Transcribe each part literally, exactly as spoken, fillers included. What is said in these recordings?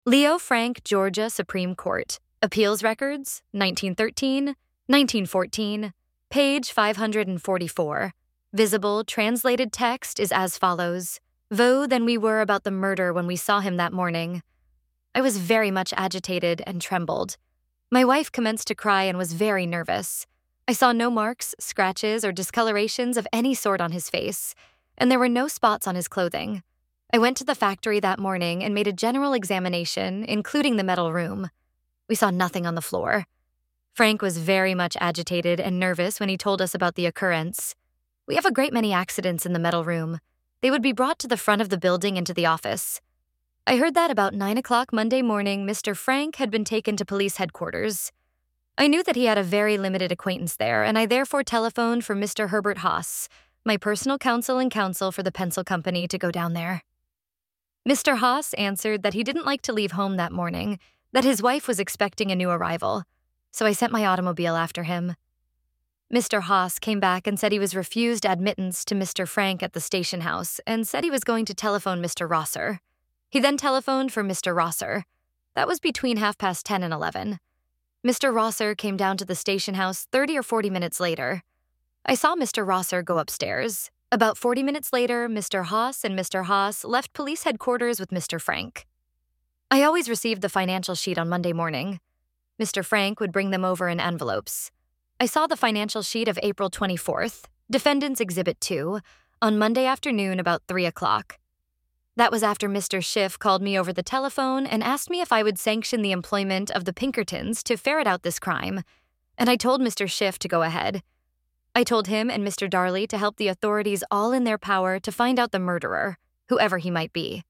Leo Frank, Georgia Supreme Court. Appeals Records, nineteen thirteen, nineteen fourteen, page five hundred forty-four. Visible, translated text is as follows. Vo than we were about the murder when we saw him that morning. I was very much agitated and trembled. My wife commenced to cry and was very nervous. I saw no marks, scratches, or discolorations of any sort on his face, and there were no spots on his clothing. I went to the factory that morning and made a general examination, including the metal room. We saw nothing on the floor. Frank was very much agitated and nervous when he told us about the occurrence. We have a great many accidents in the metal room. They would be brought to the front of the building into the office. I heard that about nine o'clock Monday morning, Mister Frank had been taken to police headquarters. I knew that he had a very limited acquaintance there, and I therefore telephoned for Mister Herbert Haas, my personal counsel and counsel for the pencil company, to go down there. Mister Haas answered that he didn't like to leave home that morning, that his wife was expecting a new arrival, so I sent my automobile after him. Mister Haas came back and said he was refused admittance to Mister Frank at the station house and said he was going to telephone Mister Rosser. He then telephoned for Mister Rosser. That was between half past ten and eleven. Mister Rosser came down to the station house thirty or forty minutes later. I saw Mister Rosser go upstairs. About forty minutes later, Mister Haas and Mister Haas left police headquarters with Mister Frank. I always received the financial sheet on Monday morning. Mister Frank would bring them over in envelopes. I saw the financial sheet of April twenty-fourth, Defendant's Exhibit two, on Monday afternoon about three o'clock. That was after Mister Schiff called me over the telephone and asked me if I would sanction the employment of the Pinkertons to ferret out this crime, and I told Mister Schiff to go ahead. I told him and Mister Darley to help the authorities all in their power to find out the murderer, whoever he might be.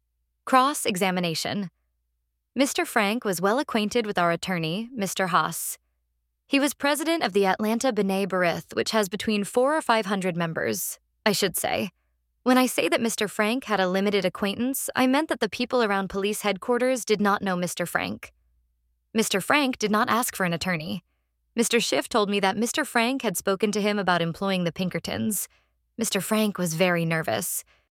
Cross-examination. Mister Frank was well acquainted with our attorney, Mister Haas. He was president of the Atlanta B'nai B'rith, which has between four or five hundred members, I should say. When I say that Mister Frank had a limited acquaintance, I meant that the people around police headquarters did not know Mister Frank. Mister Frank did not ask for an attorney. Mister Schiff told me that Mister Frank had spoken to him about employing the Pinkertons. Mister Frank was very nervous.